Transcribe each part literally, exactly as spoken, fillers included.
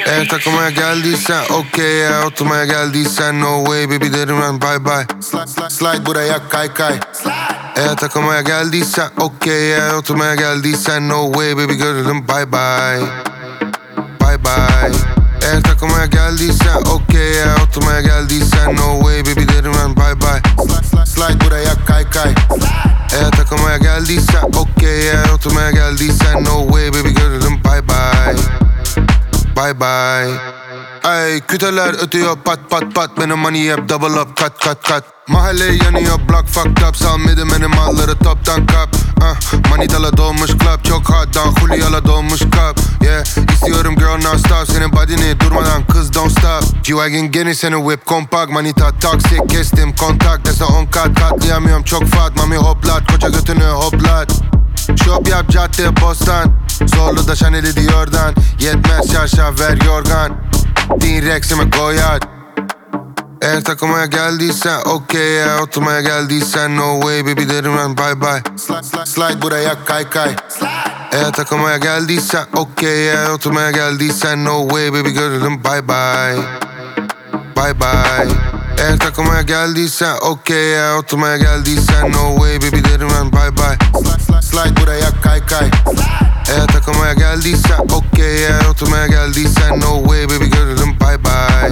Eğer takılmaya geldiysen okey, eğer oturmaya geldiysen no way baby derim ben bye bye. Slide, slide, slide buraya kay kay. Eğer takılmaya geldiysen okey, eğer oturmaya geldiysen no way baby görelim bye bye. Bye bye. Eğer takılmaya geldiysen okey, eğer oturmaya geldiysen no way baby derim ben bye bye. Slide, slide, slide buraya kay kay. Eğer takılmaya geldiysen okey, eğer oturmaya geldiysen no way baby görelim bye bye. Bye bye. Ay küteler ötüyor pat pat pat, benim money hep double up kat kat kat. Mahalle yanıyor block fucked up, salmadı benim malları toptan kap. uh, Manitala dolmuş club, çok hot'dan Julia'la dolmuş cup. Yeah, istiyorum girl non stop, senin body'ni durmadan kız don't stop. G-Wagon geni seni whip kompakt, manita toxic kestim kontak. Dese on kat katlayamıyorum çok fat, mami hoplat koca götünü hoplat. Şop yap cadde bostan, zorlu da Chanel'i Dior'dan. Yetmez şarşaf ver yorgan, T-Rex'ime koyat. Eğer takılmaya geldiysen okey, eğer oturmaya geldiysen no way baby derim ben bye bye. Slide, slide, slide buraya kay kay. Eğer takılmaya geldiysen okey, eğer oturmaya geldiysen no way baby görelim bye bye. Bye bye. Eğer takılmaya geldiysen okey, eğer oturmaya geldiysen no way baby derim ben bye bye. Slide, slide, slide buraya kay kay. Eğer takılmaya geldiysen okey, eğer oturmaya geldiysen no way baby görelim bye bye.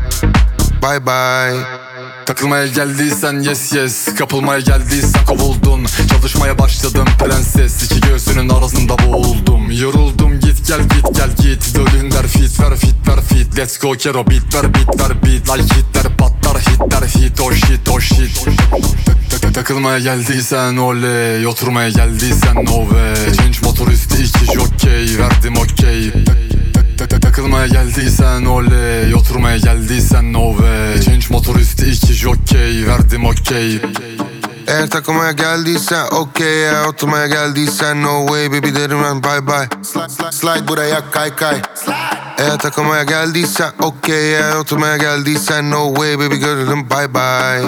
Bye bye. Takılmaya geldiysen yes yes, kapılmaya geldiysen kovuldun. Çalışmaya başladım prenses, iki göğsünün arasında boğuldum. Yoruldum git gel git gel git, dölünler fit ver fit ver fit. Let's go kero beat ver beat ver beat. Like hitler patlar hitler hit oh shit oh shit. Takılmaya geldiysen oley, oturmaya geldiysen no way. Change motor üstü iki jockey, verdim okey. Takılmaya geldiysen oley, oturmaya geldiysen no way. Change motor üstü iki jockey, verdim okey. Eğer takılmaya geldiysen okey, eğer oturmaya geldiysen no way baby derim ben bye bye. Slide, slide, slide buraya kay kay. Eğer takılmaya geldiysen okey, eğer oturmaya geldiysen no way baby görelim bye bye.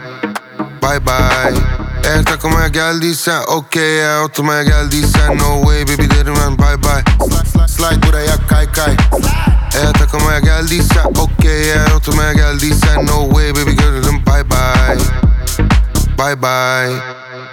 Bye bye. Eğer takılmaya geldiysen okey, eğer oturmaya geldiysen no way baby derim ben bye bye. Slide, slide, slide buraya kay kay. Eğer takılmaya geldiysen okey, eğer oturmaya geldiysen no way baby görelim bye bye. Bye bye.